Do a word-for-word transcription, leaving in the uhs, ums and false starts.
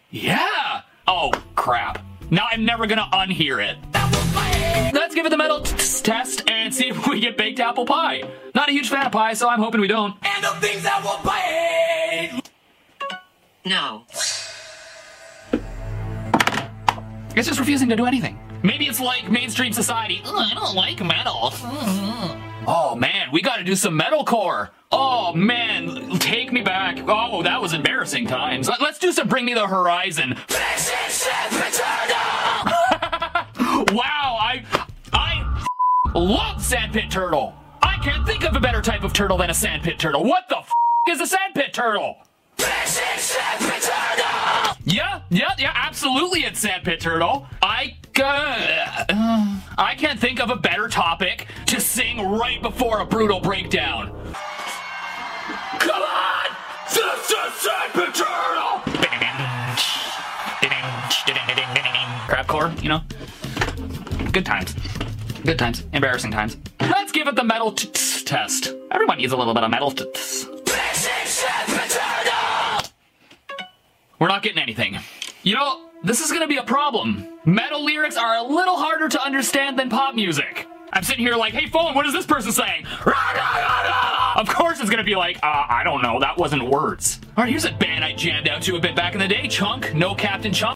Yeah! Oh, crap. Now I'm never gonna unhear it. Let's give it the metal test and see if we get baked apple pie. Not a huge fan of pie, so I'm hoping we don't. And the things that will bite! No. It's just refusing to do anything. Maybe it's like mainstream society. Ugh, I don't like metal. Oh man, we gotta do some metalcore. Oh man, take me back. Oh, that was embarrassing times. Let's do some Bring Me the Horizon. Wow, I I love Sandpit Turtle. I can't think of a better type of turtle than a sandpit turtle. What the f is a sandpit turtle? Yeah, yeah, yeah, absolutely it's Sandpit Turtle. I, uh, uh, I can't think of a better topic to sing right before a brutal breakdown. Come on! This is Sandpit Turtle! Crapcore, you know? Good times. Good times. Embarrassing times. Let's give it the metal t -t test. Everyone needs a little bit of metal t -t. We're not getting anything. You know, this is gonna be a problem. Metal lyrics are a little harder to understand than pop music. I'm sitting here like, hey phone, what is this person saying? Of course it's gonna be like, uh, I don't know, that wasn't words. Alright, here's a band I jammed out to a bit back in the day, Chunk, No Captain Chunk.